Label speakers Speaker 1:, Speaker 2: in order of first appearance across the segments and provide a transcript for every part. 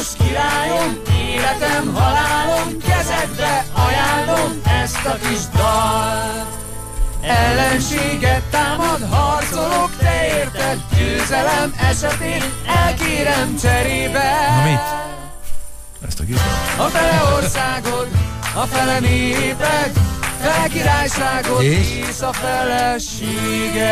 Speaker 1: aranyos királyom, életem, halálom, kezedbe ajánlom ezt a kis dalt. Ellenséget támad, harcolok, te érted, győzelem esetén elkérem cserébe.
Speaker 2: Na mit? Ezt a gitár?
Speaker 1: A fele országod, a fele néped, fele királyságod és a feleséged.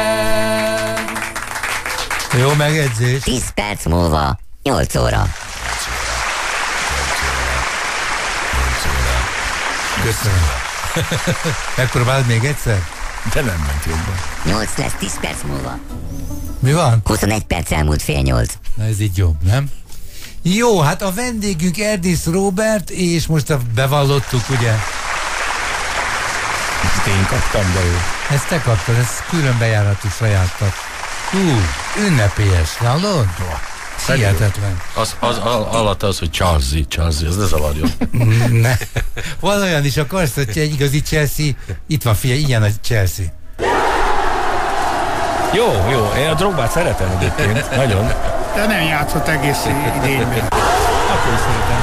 Speaker 2: Jó megjegyzés.
Speaker 3: 10 perc múlva, 8 óra.
Speaker 2: Köszönöm. Megpróbáld még egyszer?
Speaker 4: De nem ment jobban.
Speaker 3: 8 lesz 10 perc múlva.
Speaker 2: Mi van?
Speaker 3: 21 perc elmúlt fél 8.
Speaker 2: Na ez így jobb, nem? Jó, hát a vendégünk Erdész Róbert, és most bevallottuk, ugye?
Speaker 4: Ezt én kaptam, de jó.
Speaker 2: Ezt te kaptad, ez külön bejáratú sajáttat. Ünnepélyes, hallod? Hihetetlen.
Speaker 5: Az alatt az, hogy Charlie, ez ne zavarjon.
Speaker 2: Ne. Van olyan is, akarsz, hogy egy igazi Chelsea, itt van, figyelj, ilyen a Chelsea.
Speaker 4: Jó, én a Drogbát szeretem egyébként, nagyon.
Speaker 6: De nem játszott egész idényben.
Speaker 4: Akkor is szeretem.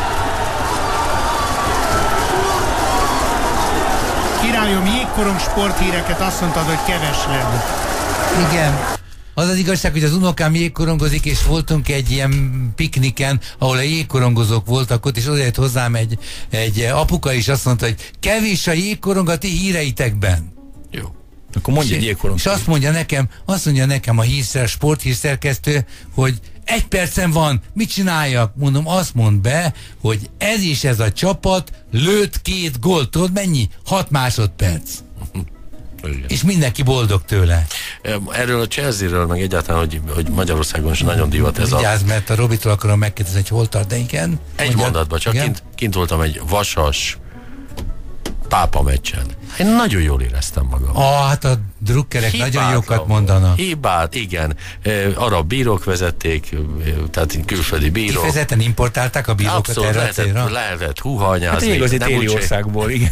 Speaker 6: Királyom, jégkorong sporthíreket azt mondtad, hogy kevesled.
Speaker 2: Igen. Az az igazság, hogy az unokám jégkorongozik, és voltunk egy ilyen pikniken, ahol a jégkorongozók voltak ott, és oda jött hozzám egy apuka, és azt mondta, hogy kevés a jégkorong a ti híreitekben.
Speaker 5: Jó.
Speaker 4: Akkor mondj egy jégkorong.
Speaker 2: És azt mondja nekem a sporthírszerkesztő, hogy 1 percen van, mit csináljak? Mondom, azt mondd be, hogy ez is ez a csapat lőtt 2 gólt. Tudod mennyi? 6 másodperc.
Speaker 5: Igen.
Speaker 2: És mindenki boldog tőle.
Speaker 5: Erről a Chelsea-ről, meg egyáltalán, hogy Magyarországon is nagyon divat ez.
Speaker 2: Vigyázz, mert a Robitól akarom megkérdezni, hogy hol tart, de igen.
Speaker 5: Egy mondatban, csak kint voltam egy vasas pápa meccsen. Én nagyon jól éreztem magam.
Speaker 2: Hát a drukkerek nagyon jókat mondanak.
Speaker 5: Hibát, igen. Arab bírók vezették, tehát külföldi bírók.
Speaker 2: Kifejezetten importálták a bírókat
Speaker 5: abszolút
Speaker 2: erre a célra?
Speaker 5: lehetett húhanyázni.
Speaker 4: Hát igazi téli országból, igen.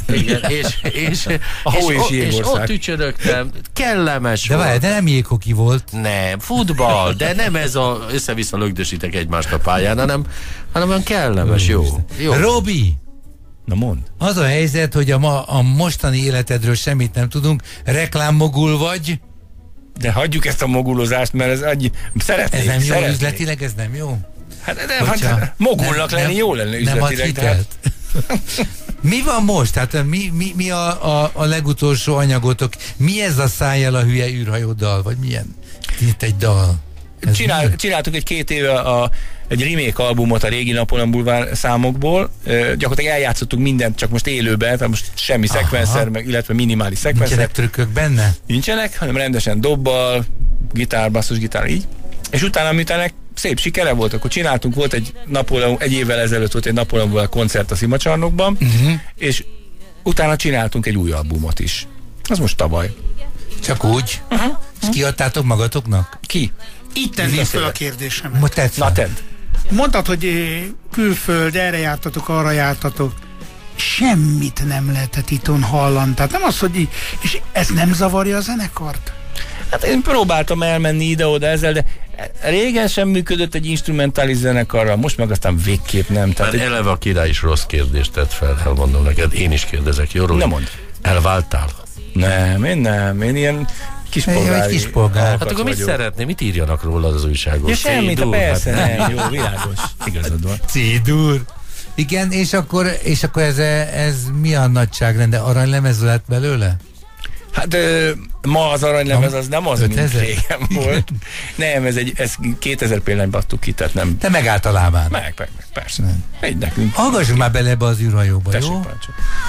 Speaker 5: És ott ücsörögtem, kellemes
Speaker 2: de
Speaker 5: volt.
Speaker 2: várj, de nem jéghoki volt.
Speaker 5: Nem, futball, de nem ez a össze-vissza lögdösítek egymást a pályán, hanem olyan kellemes, jó.
Speaker 2: Robi!
Speaker 4: Na mondd.
Speaker 2: Az a helyzet, hogy a mostani életedről semmit nem tudunk, reklámmogul vagy.
Speaker 4: De hagyjuk ezt a mogulozást, mert ez szeretnék.
Speaker 2: Ez nem jó üzletileg, ez nem jó?
Speaker 4: Hát nem, mogulnak lenni jó lenne üzletileg.
Speaker 2: Nem ad Mi van most? Hát mi a legutolsó anyagotok? Mi ez a Szállj a hülye űrhajóddal? Vagy milyen? Itt egy dal.
Speaker 4: Csináltuk egy 2 éve egy remake albumot a régi Napóleon Bulvár számokból. Gyakorlatilag eljátszottuk mindent, csak most élőben, tehát most semmi szekvenszer, illetve minimális szekvenszer.
Speaker 2: Nincsenek trükök benne?
Speaker 4: Nincsenek, hanem rendesen dobbal, gitár, basszusgitár, így. És utána, miután szép sikere volt, akkor csináltunk, volt egy évvel ezelőtt volt egy Napóleon Bulvár koncert a Szimacsarnokban, és utána csináltunk egy új albumot is. Az most tavaly.
Speaker 2: Csak úgy? És kiadtátok magatoknak?
Speaker 4: Ki?
Speaker 6: Így tenném fel a kérdésemet.
Speaker 2: Most tetsz.
Speaker 4: Na tedd.
Speaker 6: Mondtad, hogy külföld, erre jártatok, arra jártatok. Semmit nem lehetett itthon hallani. Tehát nem az, hogy és ez nem zavarja a zenekart?
Speaker 4: Hát én próbáltam elmenni ide-oda ezzel, de régen sem működött egy instrumentális zenekarral, most meg aztán végképp nem.
Speaker 5: Tehát eleve a király is rossz kérdést tett fel, elmondom neked, én is kérdezek, jó?
Speaker 4: Nem mondd.
Speaker 5: Elváltál?
Speaker 4: Nem, én ilyen
Speaker 2: kispolgár.
Speaker 5: Hát akkor mit szeretné? Mit írjanak róla az újságok?
Speaker 4: Ja, semmit, persze, nem, jó, világos. Igazad van.
Speaker 2: Cidur. Igen, és akkor ez mi a nagyságrende? Aranylemez lett belőle?
Speaker 4: Hát ma az aranylemez az nem az, mint régen volt. Nem, ez 2000 példányba adtuk ki, tehát nem.
Speaker 2: Te megállt a lábán.
Speaker 4: Meg, persze. Egy nekünk.
Speaker 2: Hallgassuk már bele ebbe az űrhajóba,
Speaker 4: tessék,
Speaker 2: jó?
Speaker 4: Pácsó.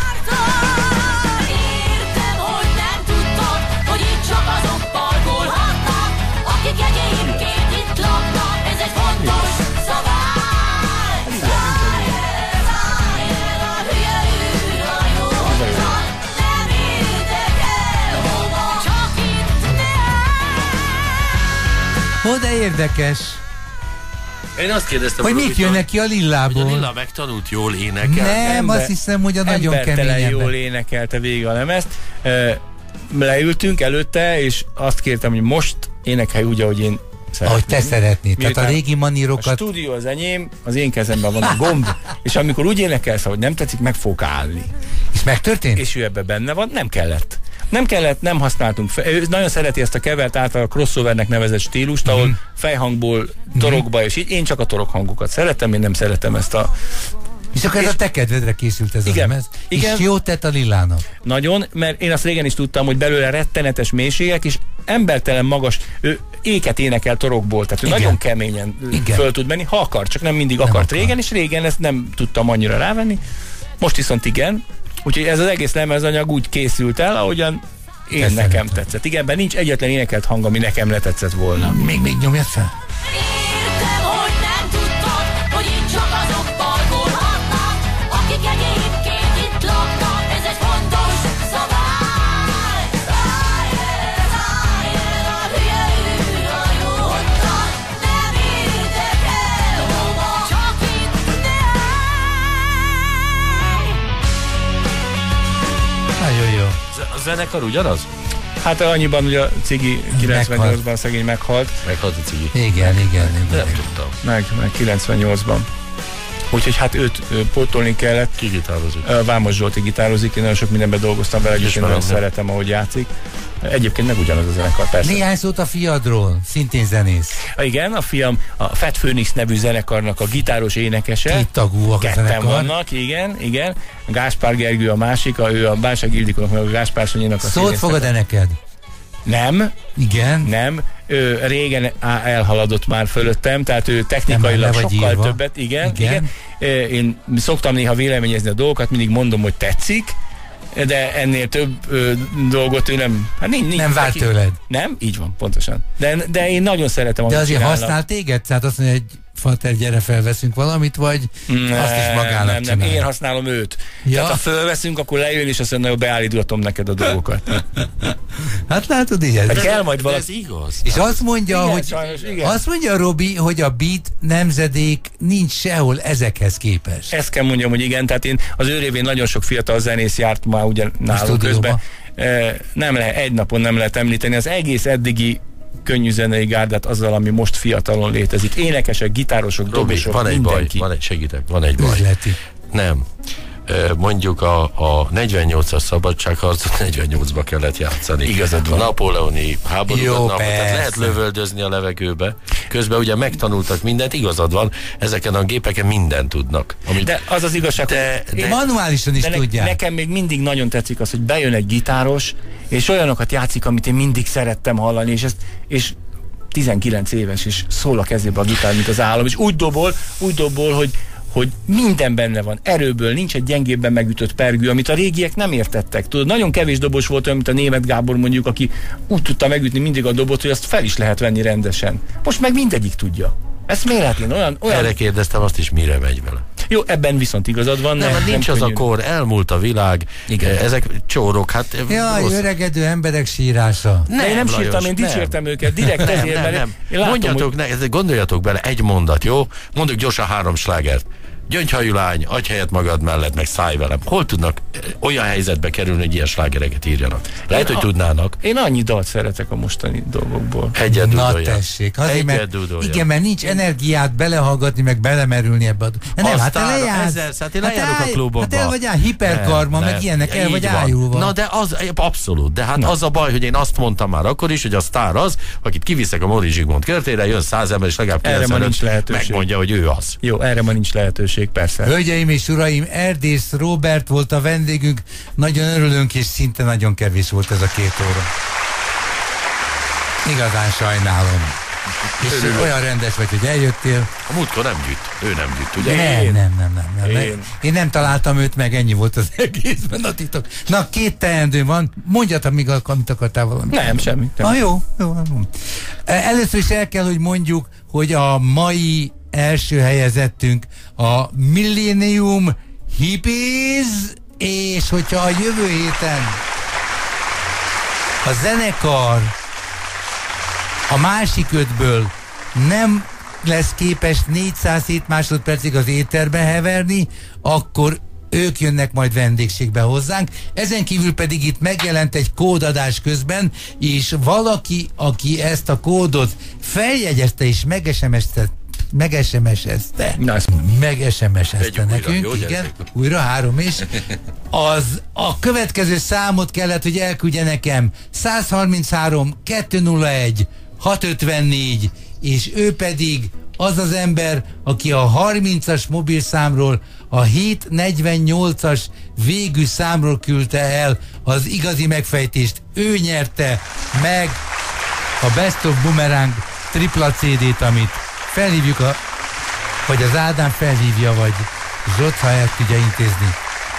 Speaker 2: De érdekes.
Speaker 5: Én azt kérdeztem,
Speaker 2: hogy mit jön neki a Lillából.
Speaker 5: Hogy a Lilla megtanult jól énekelni.
Speaker 2: Nem, azt hiszem, hogy a nagyon kemény
Speaker 4: jól énekelte végig a lemezt. Leültünk előtte, és azt kértem, hogy most énekelj úgy, ahogy én
Speaker 2: Ahogy te szeretnéd. Tehát a régi
Speaker 4: A
Speaker 2: manírokat...
Speaker 4: stúdió az enyém, az én kezemben van a gomb, és amikor úgy énekelsz, hogy nem tetszik, meg fog állni.
Speaker 2: És megtörtént?
Speaker 4: És ő ebben benne van, nem kellett. Nem kellett, nem használtunk. Ő nagyon szereti ezt a kevert által a crossovernek nevezett stílust, ahol fejhangból torokba, és így én csak a torok hangokat szeretem, én nem szeretem ezt a...
Speaker 2: És akkor ez a te kedvedre készült ez a lemez?
Speaker 4: Igen.
Speaker 2: És jót tett a Lillának?
Speaker 4: Nagyon, mert én azt régen is tudtam, hogy belőle rettenetes mélységek, és embertelen magas, ő éket énekel torokból, tehát ő nagyon keményen föl tud menni, ha akar, csak nem mindig akart régen, és régen ezt nem tudtam annyira rávenni. Most viszont igen, úgyhogy ez az egész lemezanyag úgy készült el, ahogyan nekem tetszett. Igen, ebben nincs egyetlen énekelt hang, ami nekem ne tetszett volna.
Speaker 2: Még nyomjad fel?
Speaker 7: Értem, hogy nem tudtad, hogy itt csak azok parkolhatnak, akik egyébként itt laknak, ez egy fontos szabály. Rájön a hülye űr a jódnak, nem érdekel hova, csak itt ne állj.
Speaker 2: Nagyon jó.
Speaker 5: A zenekar ugyanaz?
Speaker 4: Hát annyiban ugye a Cigi 98-ban szegény meghalt.
Speaker 5: Meghalt a Cigi.
Speaker 2: Igen.
Speaker 5: Nem tudtam.
Speaker 4: Meg 98-ban. Úgyhogy hát őt pótolni kellett.
Speaker 5: Ki gitározik?
Speaker 4: Vámos Zsolti gitározik, én nagyon sok mindenben dolgoztam vele, egyébként nagyon szeretem, ahogy játszik. Egyébként meg ugyanaz a zenekar, persze.
Speaker 2: Néhány szót a fiadról, szintén zenész.
Speaker 4: Igen, a fiam a Fat Phoenix nevű zenekarnak a gitáros énekese.
Speaker 2: Két tagúak a
Speaker 4: Ketten
Speaker 2: zenekar.
Speaker 4: vannak, igen. Gáspár Gergő a másik, ő a Bánság Ildikónak, meg a Gáspár Szonyinak a
Speaker 2: Szót fogad-e neked?
Speaker 4: Nem.
Speaker 2: Igen.
Speaker 4: Nem. Ő régen elhaladott már fölöttem, tehát ő technikailag sokkal írva. Többet. Igen. Én szoktam néha véleményezni a dolgokat, mindig mondom, hogy tetszik, de ennél több dolgot ő nem... Hát nincs
Speaker 2: nem vár tőled.
Speaker 4: Nem? Így van, pontosan. De én nagyon szeretem, amit
Speaker 2: de azért
Speaker 4: csinálnak.
Speaker 2: használ téged? Tehát azt mondja, hogy Fater, gyere, felveszünk valamit, vagy azt is magának
Speaker 4: nem, én használom őt. Ja. Tehát ha fölveszünk, akkor lejön, és azt mondja, hogy beállítgatom neked a dolgokat.
Speaker 2: Hát látod, ilyen.
Speaker 4: Hát kell majd valami.
Speaker 5: Ez igaz.
Speaker 2: És azt mondja,
Speaker 4: igen,
Speaker 2: hogy
Speaker 4: sajnos,
Speaker 2: azt mondja Robi, hogy a beat nemzedék nincs sehol ezekhez képest.
Speaker 4: Ezt kell mondjam, hogy igen, tehát én az ő révén nagyon sok fiatal zenész járt már ugye nálunk közben. Nem lehet, egy napon nem lehet említeni. Az egész eddigi könnyű zenei gárdát azzal, ami most fiatalon létezik. Énekesek, gitárosok, dobosok,
Speaker 5: van egy
Speaker 4: mindenki.
Speaker 5: baj, van egy baj.
Speaker 2: Üzleti.
Speaker 5: Nem. Mondjuk a 48-as szabadságharcot 48-ba kellett játszani.
Speaker 4: Igazad van.
Speaker 5: A napóleoni háborúkat, tehát lehet
Speaker 2: persze.
Speaker 5: lövöldözni a levegőbe. Közben ugye megtanultak mindent, igazad van, ezeken a gépeken mindent tudnak.
Speaker 4: De az az igazság,
Speaker 2: de manuálisan is tudják.
Speaker 4: Nekem még mindig nagyon tetszik az, hogy bejön egy gitáros, és olyanokat játszik, amit én mindig szerettem hallani, és 19 éves, és szól a kezébe a gitár, mint az állam, és úgy dobol, hogy minden benne van, erőből, nincs egy gyengébben megütött pergő, amit a régiek nem értettek. Tudod, nagyon kevés dobos volt olyan, mint a Németh Gábor mondjuk, aki úgy tudta megütni mindig a dobot, hogy azt fel is lehet venni rendesen. Most meg mindegyik tudja. Ezt méretlen, olyan...
Speaker 5: Erre kérdeztem, azt is mire megy vele.
Speaker 4: Jó, ebben viszont igazad van.
Speaker 5: Nem, nincs az a kor, elmúlt a világ, igen. Ezek csórok, hát...
Speaker 2: Jaj, öregedő emberek sírása.
Speaker 4: Én nem sírtam, én dicsértem őket, direkt ezért,
Speaker 5: nem.
Speaker 4: Mondjatok,
Speaker 5: gondoljatok bele, egy mondat, jó? Mondjuk gyorsan 3 slágert. Gyöngyhajú lány, adj helyet magad mellett, meg szállj velem. Hol tudnak olyan helyzetbe kerülni, hogy ilyen slágereket írjanak? Lehet, hogy tudnának.
Speaker 4: Én annyi dalt szeretek a mostani dolgokból.
Speaker 5: Egyet
Speaker 2: Na
Speaker 5: dudolja.
Speaker 2: tessék, azért, mert nincs energiát belehallgatni, meg belemerülni ebbe a... Nem, hát
Speaker 5: hát én lejárok a klubokba.
Speaker 2: Hát el vagy hiperkarma, meg ilyenek, el vagy ájulva.
Speaker 5: Na de az, abszolút, de hát az a baj, hogy én azt mondtam már akkor is, hogy a sztár az, akit kiviszek a Móricz Zsigmond körtére, jön 100 ember, és legalább 95 megmondja, hogy ő az.
Speaker 4: Jó, erre ma nincs lehetőség. Persze.
Speaker 2: Hölgyeim és uraim, Erdész Róbert volt a vendégünk, nagyon örülünk, és szinte nagyon kevés volt ez a 2 óra. Igazán sajnálom. És olyan rendes vagy, hogy eljöttél.
Speaker 5: A múltkor nem gyűjt, ő nem gyűjt, ugye?
Speaker 2: Nem. Én nem találtam őt meg, ennyi volt az egészben a titok. Na, 2 teendő van, mondjad, amíg amit akartál valamit.
Speaker 4: Nem, semmi.
Speaker 2: Jó. Először is el kell, hogy mondjuk, hogy a mai első helyezettünk a Millennium Hippies, és hogyha a jövő héten a zenekar a másik 5-ből nem lesz képes 407 másodpercig az éterbe heverni, akkor ők jönnek majd vendégségbe hozzánk. Ezen kívül pedig itt megjelent egy kódadás közben, és valaki, aki ezt a kódot feljegyezte és megesemesezte nekünk,
Speaker 5: jó,
Speaker 2: igen, újra 3 is, az a következő számot kellett, hogy elküldje nekem: 133 201 654, és ő pedig az az ember, aki a 30-as mobilszámról a 748-as végű számról küldte el az igazi megfejtést. Ő nyerte meg a Best of Boomerang tripla CD-t, amit felhívjuk, vagy az Ádám felhívja, vagy Zsocsa el tudja intézni.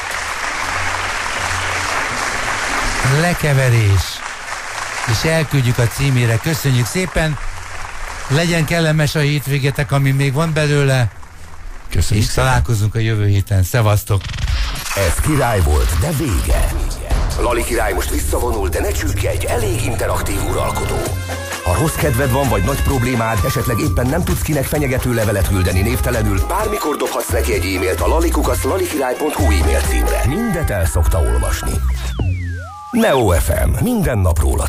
Speaker 2: Lekeverés. És elküldjük a címére. Köszönjük szépen! Legyen kellemes a hétvégétek, ami még van belőle.
Speaker 5: Köszönjük
Speaker 2: és találkozunk a jövő héten. Szevasztok!
Speaker 8: Ez király volt, de vége. Lali király most visszavonul, de ne csüggedj, elég interaktív uralkodó. Ha rossz kedved van, vagy nagy problémád, esetleg éppen nem tudsz kinek fenyegető levelet küldeni névtelenül, bármikor dobhatsz neki egy e-mailt a lalikukasz@lalikirály.hu e-mail címre. Mindet el szokta olvasni. Neo FM. Minden nap róla